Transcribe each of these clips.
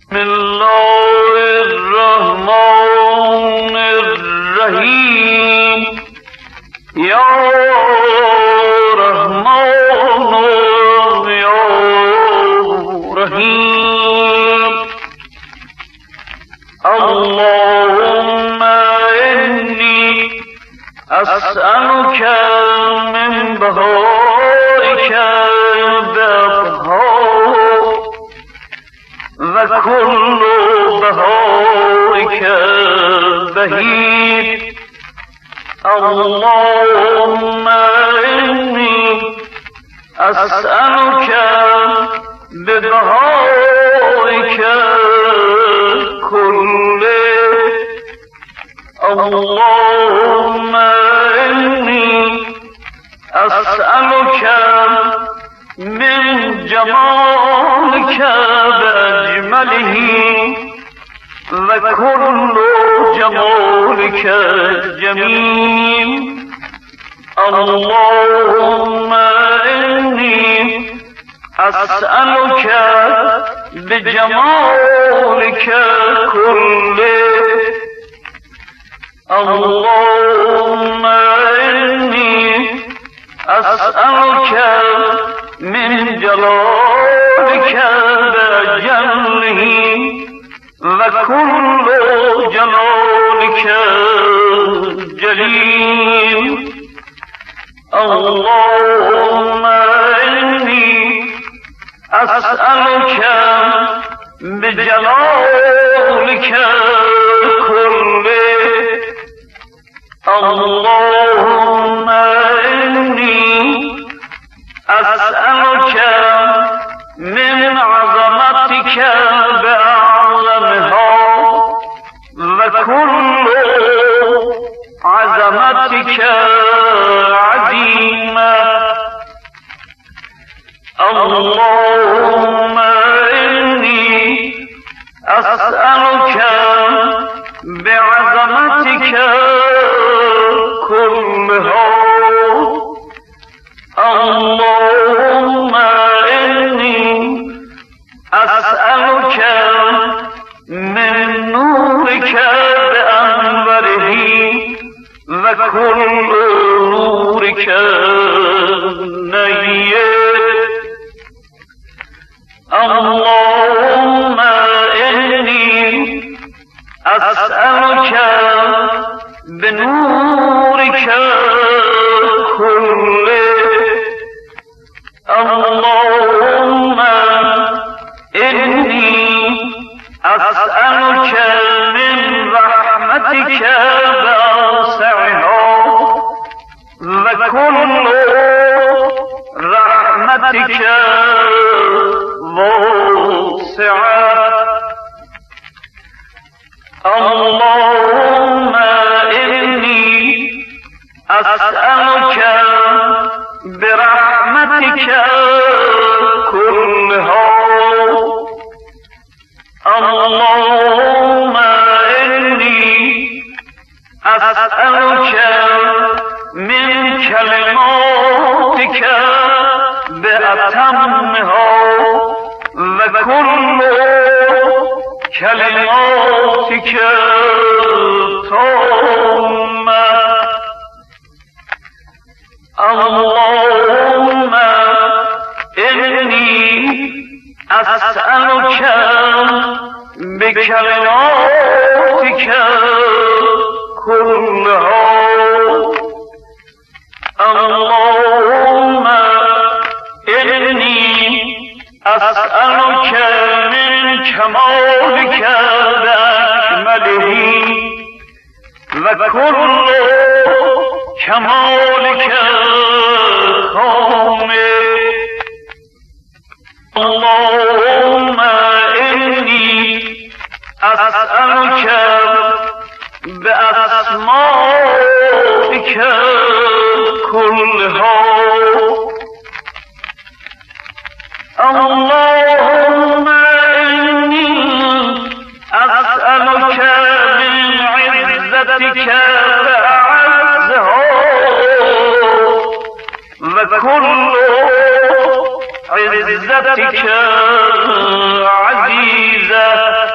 بسم الله الرحمن الرحیم. یا رحمان یا رحیم. اللهم انی اسألک من بهائک و کل بهائک بهید. اللهم انی اسألک ببهائک کله. اللهم انی اسألک من جمالک بأجمله و کل جمالک جمیل. اللهم انی اسألک بجمالک کله. اللهم انی اسألک من جلالک بجله و کل جلالک جلیل. اللهم انی اسألک بجلالک کله. اللهم انی اسألک من عظمتک بأعظمها و کل عظمتک عظیمة. اللهم انی اسألک بعظمتک كلها. اللهم انی اسألک من نورک بأنوره و کل نورک نیه. اللهم انی اسألک بنورک كله. اللهم انی اسألک من رحمتک واسعها و کل رحمتک واسعة. اللهم انی اسألک برحمتک كلها. اللهم انی اسألک من کلماتک بأتمها و کل کلماتک تامة. اللهم انی اسألک بکلماتک كلها. اللهم انی اسألک من کمالک بأکمله و کل کمالک کامل. اللهم انی اسألک بأسمائک كلها. اللهم انی اسألک من عزتک فأعزها و کل عزتك عزيزة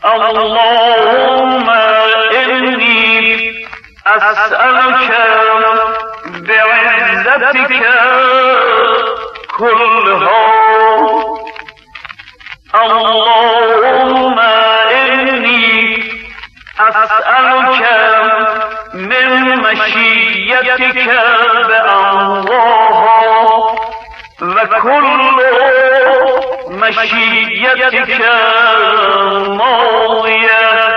اللهم إني أسألك بعزتك كلها. اللهم إني أسألك من مشيتك بأنواعها وكل مشيتك ماضية.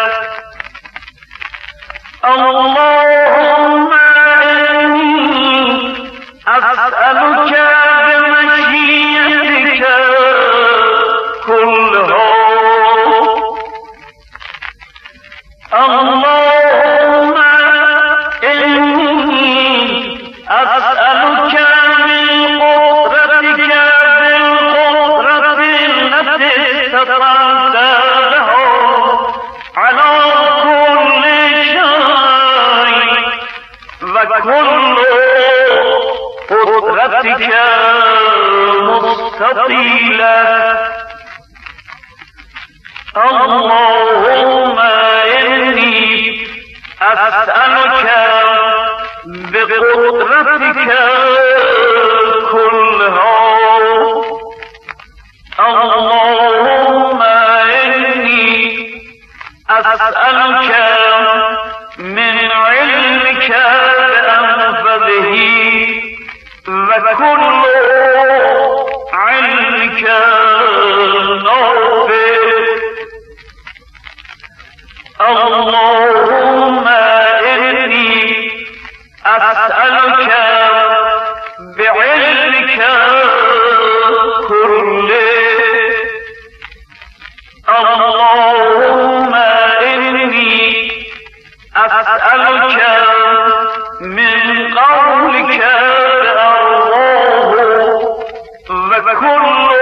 اللهم إني أسألك بمشيتك كلها. اللهم إني أسألك من قدرتك بالقدرة التي استطعت لها على كل شيء وكل قدرتك مستطيلة. اللهم إني أسألك بقدرتك كلها. اللهم إني أسألك من علمك بأنفذه وكل علمك نافع. اللهم إني أسألك بعلمك كله. اللهم إني أسألك من قولك بأرضاه وكل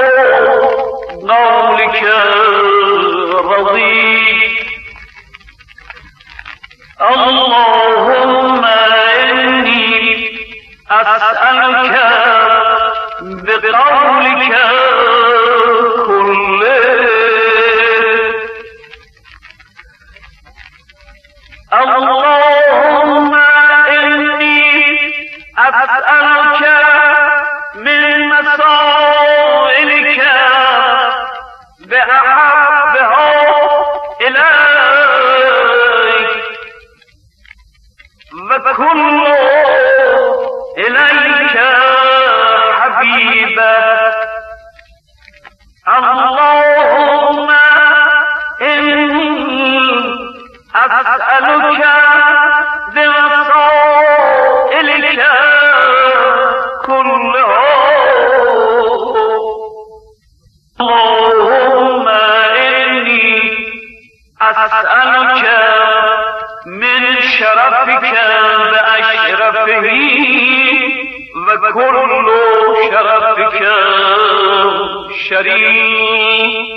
قولك رضي. اللهم إني أسألك بقولك كله. اللهم إني أسألك من مسائلك بأحبها إليك وكل إليك حبيبا. اللهم إني أسألك بوسائلك كلها. اللهم إني أسألك من شرفك بأشرفه وكل شرفك شريف.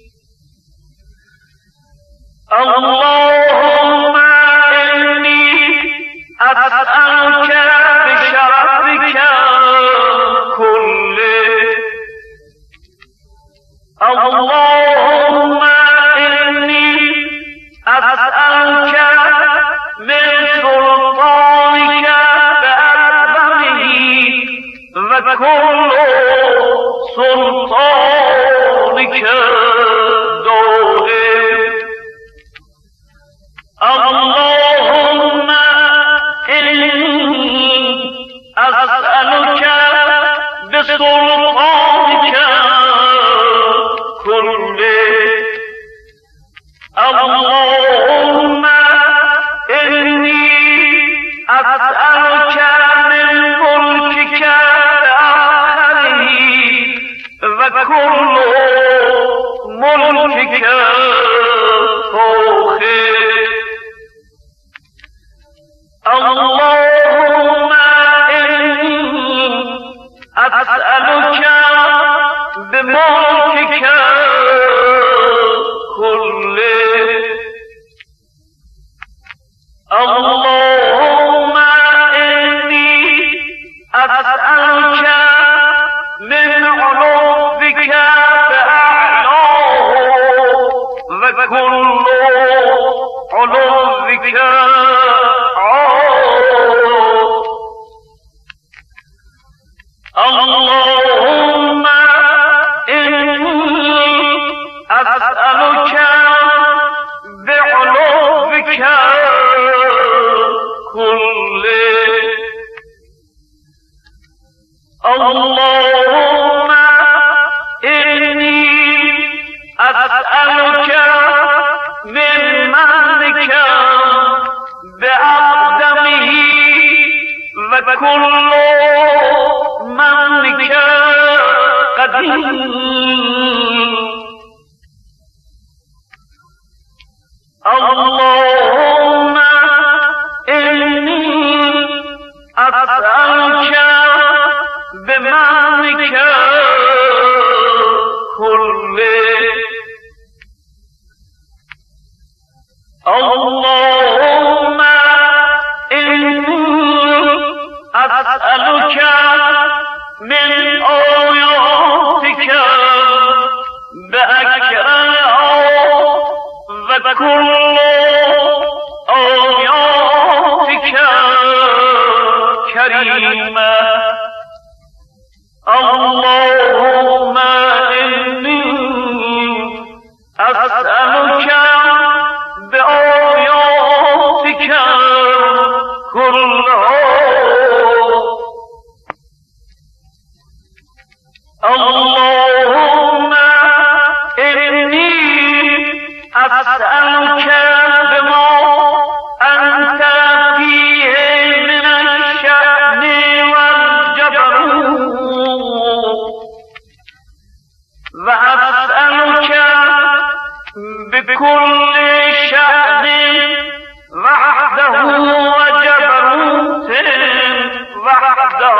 اللهم إني أسألك بشرفك كله. اللهم إني أسألك من سلطانك بأعظمه وكل سلطانك دائم. اللهم إني أسألك بسلطانك كله. اللهم إني أسألك من ملكك بآخره وكل ملكك فوقه. اللهم إني أسألك بملكك كله. اللهم إني أسألك من علوك بأعلاه وكل علوك اللهم إني أسألك بعلوك كله اللهم إني أسألك من منك بأقدمه وكل منك قديم اللهم إني أسألك بمنك كله اللهم إني أسألك من آياتك بأكرمها وكل آياتك كريمة اللهم إني أسألك بآياتك كلها اللهم إني أسألك بما أنت فيه من الشأن والجبروت وأسألك بكل شأن وحده وجبروت وحده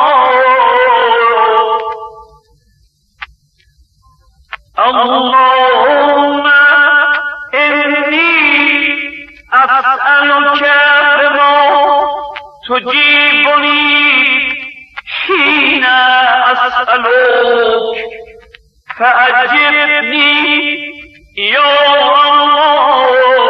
اللهم إني أسألك بما تجيبني حين أسألك فأجبني يا الله